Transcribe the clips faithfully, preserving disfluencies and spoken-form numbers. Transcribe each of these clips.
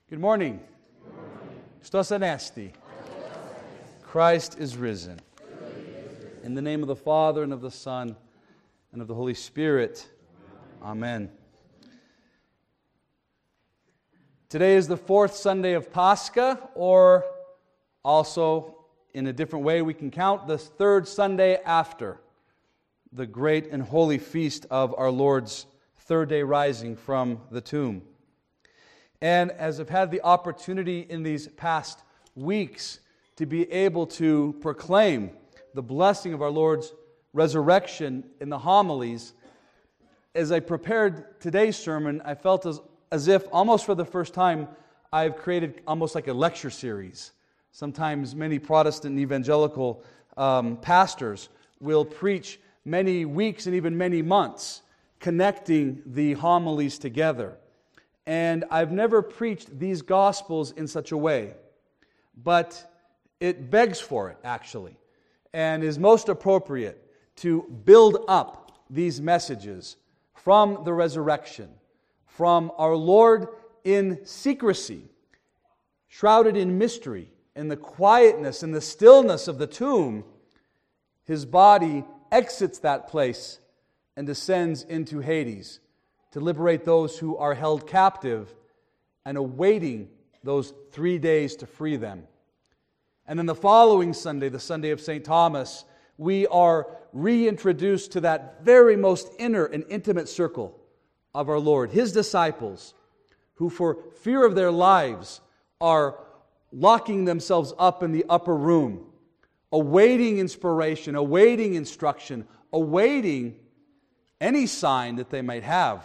Good morning. Christos Anesti. Christ is risen. In the name of the Father, and of the Son, and of the Holy Spirit. Amen. Today is the fourth Sunday of Pascha, or also, in a different way, we can count the third Sunday after the great and holy feast of our Lord's third day rising from the tomb. And as I've had the opportunity in these past weeks to be able to proclaim the blessing of our Lord's resurrection in the homilies, as I prepared today's sermon, I felt as, as if, almost for the first time, I've created almost like a lecture series. Sometimes many Protestant and evangelical um, pastors will preach many weeks and even many months connecting the homilies together. And I've never preached these Gospels in such a way, but it begs for it, actually, and is most appropriate to build up these messages from the resurrection, from our Lord in secrecy, shrouded in mystery, in the quietness and the stillness of the tomb. His body exits that place and descends into Hades, to liberate those who are held captive and awaiting those three days to free them. And then the following Sunday, the Sunday of Saint Thomas, we are reintroduced to that very most inner and intimate circle of our Lord, His disciples, who for fear of their lives are locking themselves up in the upper room, awaiting inspiration, awaiting instruction, awaiting any sign that they might have.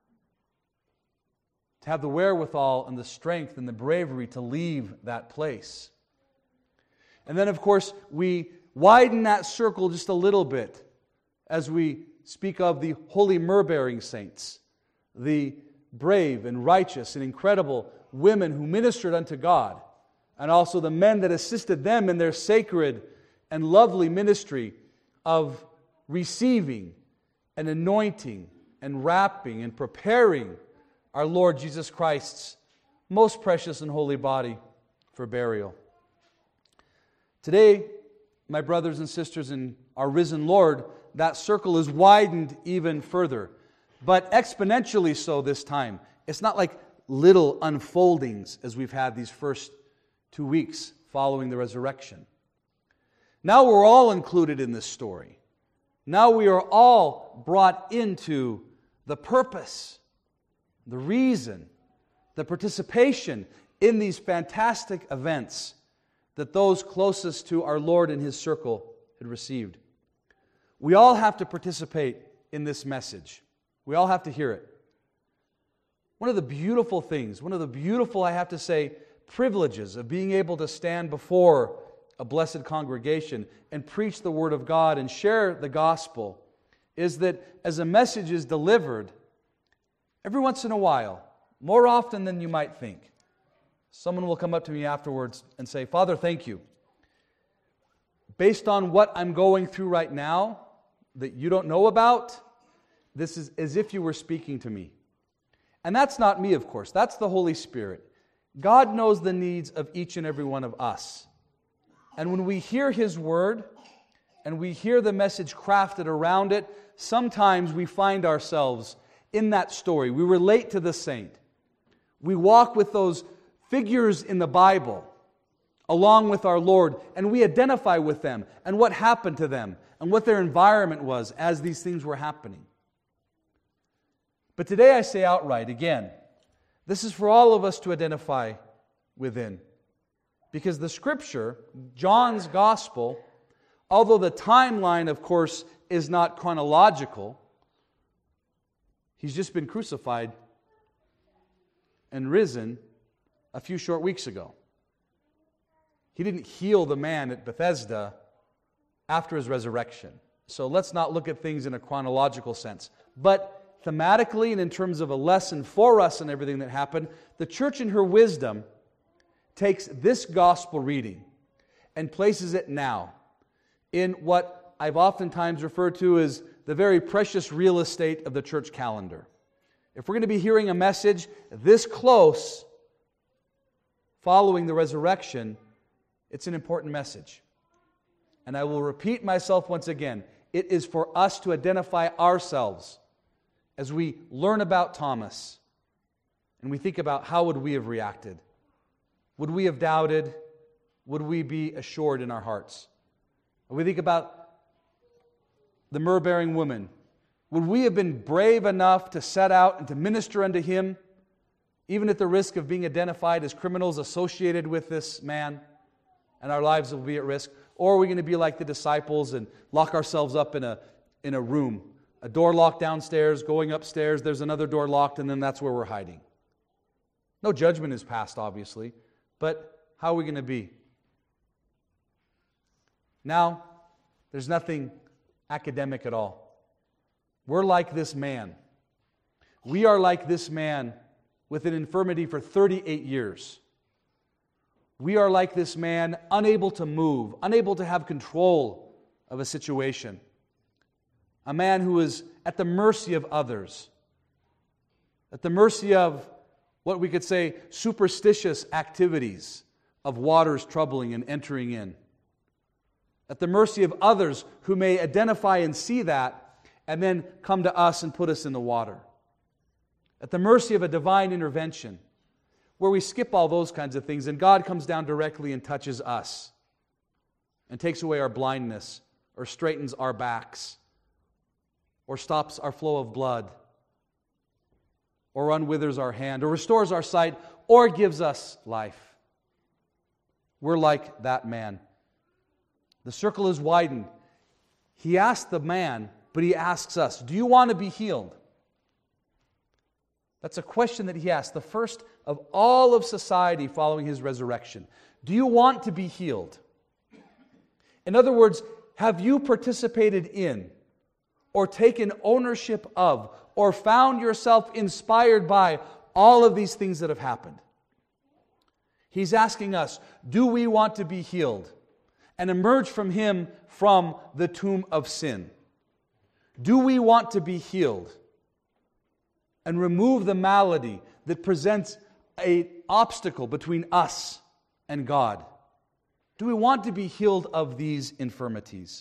To have the wherewithal and the strength and the bravery to leave that place. And then, of course, we widen that circle just a little bit as we speak of the holy myrrh-bearing saints, the brave and righteous and incredible women who ministered unto God, and also the men that assisted them in their sacred and lovely ministry of receiving and anointing and wrapping and preparing our Lord Jesus Christ's most precious and holy body for burial. Today, my brothers and sisters in our risen Lord, that circle is widened even further, but exponentially so this time. It's not like little unfoldings as we've had these first two weeks following the resurrection. Now we're all included in this story. Now we are all brought into the purpose, the reason, the participation in these fantastic events that those closest to our Lord and His circle had received. We all have to participate in this message. We all have to hear it. One of the beautiful things, one of the beautiful, I have to say, privileges of being able to stand before a blessed congregation and preach the Word of God and share the gospel is that as a message is delivered, every once in a while, more often than you might think, someone will come up to me afterwards and say, "Father, thank you. Based on what I'm going through right now that you don't know about, this is as if you were speaking to me." And that's not me, of course. That's the Holy Spirit. God knows the needs of each and every one of us. And when we hear His Word and we hear the message crafted around it, sometimes we find ourselves in that story. We relate to the saint. We walk with those figures in the Bible along with our Lord, and we identify with them and what happened to them and what their environment was as these things were happening. But today I say outright, again, this is for all of us to identify within. Because the Scripture, John's Gospel, although the timeline, of course, is not chronological, He's just been crucified and risen a few short weeks ago. He didn't heal the man at Bethesda after His resurrection. So let's not look at things in a chronological sense. But thematically and in terms of a lesson for us and everything that happened, the church in her wisdom takes this gospel reading and places it now in what I've oftentimes referred to as the very precious real estate of the church calendar. If we're going to be hearing a message this close following the resurrection, it's an important message. And I will repeat myself once again. It is for us to identify ourselves as we learn about Thomas and we think about how would we have reacted. Would we have doubted? Would we be assured in our hearts? When we think about the myrrh-bearing woman, would we have been brave enough to set out and to minister unto him, even at the risk of being identified as criminals associated with this man, and our lives will be at risk? Or are we going to be like the disciples and lock ourselves up in a, in a room, a door locked downstairs, going upstairs, there's another door locked, and then that's where we're hiding? No judgment is passed, obviously, but how are we going to be? Now, there's nothing academic at all. We're like this man. We are like this man with an infirmity for thirty-eight years. We are like this man, unable to move, unable to have control of a situation. A man who is at the mercy of others, at the mercy of what we could say superstitious activities of waters troubling and entering in. At the mercy of others who may identify and see that and then come to us and put us in the water. At the mercy of a divine intervention where we skip all those kinds of things and God comes down directly and touches us and takes away our blindness or straightens our backs or stops our flow of blood or unwithers our hand or restores our sight or gives us life. We're like that man. The circle is widened. He asked the man, but he asks us, do you want to be healed? That's a question that he asked, the first of all of society following his resurrection. Do you want to be healed? In other words, have you participated in or taken ownership of or found yourself inspired by all of these things that have happened? He's asking us, do we want to be healed and emerge from him from the tomb of sin? Do we want to be healed and remove the malady that presents an obstacle between us and God? Do we want to be healed of these infirmities?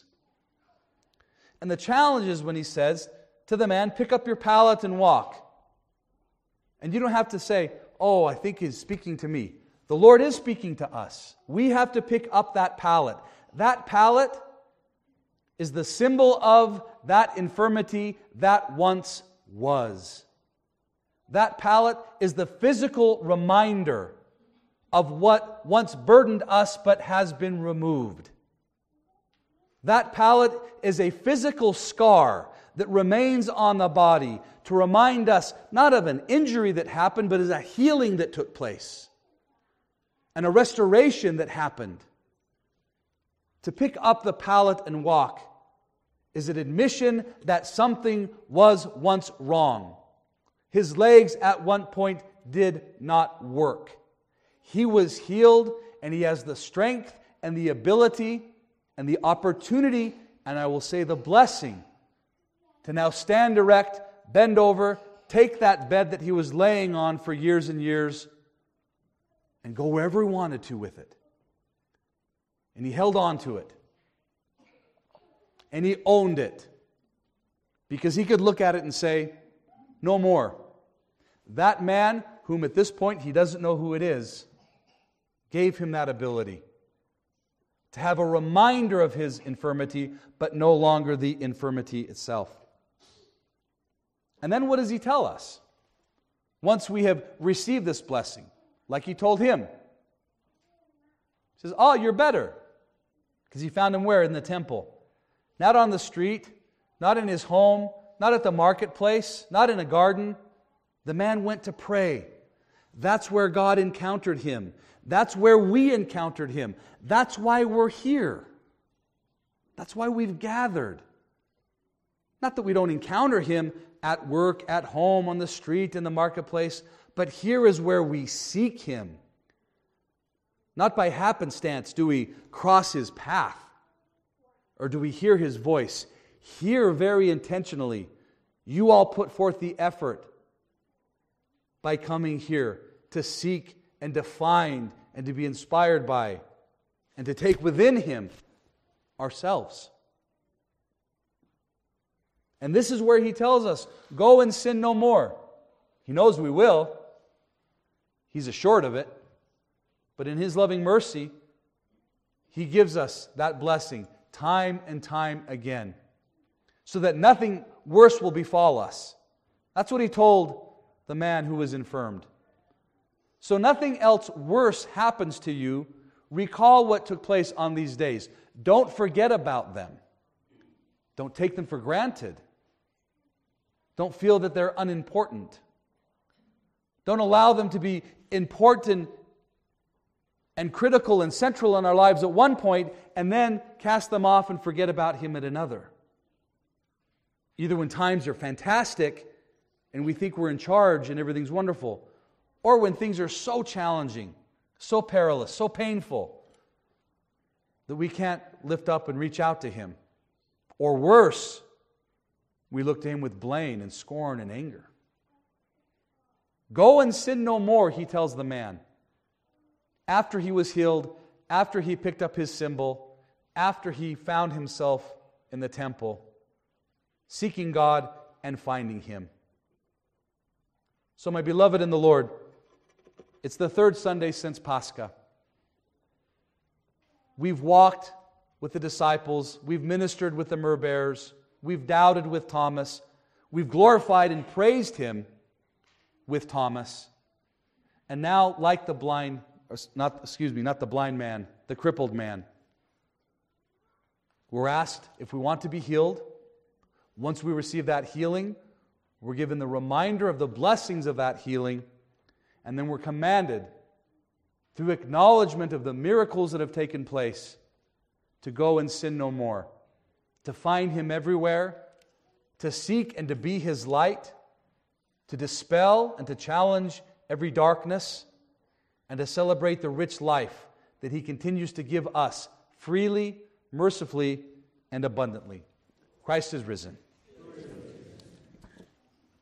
And the challenge is when he says to the man, pick up your pallet and walk. And you don't have to say, oh, I think he's speaking to me. The Lord is speaking to us. We have to pick up that pallet. That pallet is the symbol of that infirmity that once was. That pallet is the physical reminder of what once burdened us but has been removed. That pallet is a physical scar that remains on the body to remind us not of an injury that happened, but as a healing that took place and a restoration that happened. To pick up the pallet and walk is an admission that something was once wrong. His legs at one point did not work. He was healed, and he has the strength and the ability and the opportunity, and I will say the blessing, to now stand erect, bend over, take that bed that he was laying on for years and years, and go wherever he wanted to with it. And he held on to it. And he owned it. Because he could look at it and say, no more. That man, whom at this point he doesn't know who it is, gave him that ability to have a reminder of his infirmity, but no longer the infirmity itself. And then what does he tell us? Once we have received this blessing, like he told him. He says, oh, you're better. Because he found him where? In the temple. Not on the street, not in his home, not at the marketplace, not in a garden. The man went to pray. That's where God encountered him. That's where we encountered him. That's why we're here. That's why we've gathered. Not that we don't encounter him at work, at home, on the street, in the marketplace, but here is where we seek him. Not by happenstance do we cross his path, or do we hear his voice. Here, very intentionally, you all put forth the effort by coming here to seek and defined and to be inspired by and to take within Him ourselves. And this is where He tells us, go and sin no more. He knows we will. He's assured of it. But in His loving mercy, He gives us that blessing time and time again, so that nothing worse will befall us. That's what He told the man who was infirmed. So nothing else worse happens to you. Recall what took place on these days. Don't forget about them. Don't take them for granted. Don't feel that they're unimportant. Don't allow them to be important and critical and central in our lives at one point and then cast them off and forget about Him at another. Either when times are fantastic and we think we're in charge and everything's wonderful, or when things are so challenging, so perilous, so painful that we can't lift up and reach out to Him. Or worse, we look to Him with blame and scorn and anger. Go and sin no more, He tells the man. After he was healed, after he picked up his symbol, after he found himself in the temple, seeking God and finding Him. So, my beloved in the Lord, it's the third Sunday since Pascha. We've walked with the disciples. We've ministered with the myrrh bearers. We've doubted with Thomas. We've glorified and praised Him with Thomas. And now, like the blind, not excuse me, not the blind man, the crippled man, we're asked if we want to be healed. Once we receive that healing, we're given the reminder of the blessings of that healing, and then we're commanded, through acknowledgement of the miracles that have taken place, to go and sin no more, to find Him everywhere, to seek and to be His light, to dispel and to challenge every darkness, and to celebrate the rich life that He continues to give us freely, mercifully, and abundantly. Christ is risen.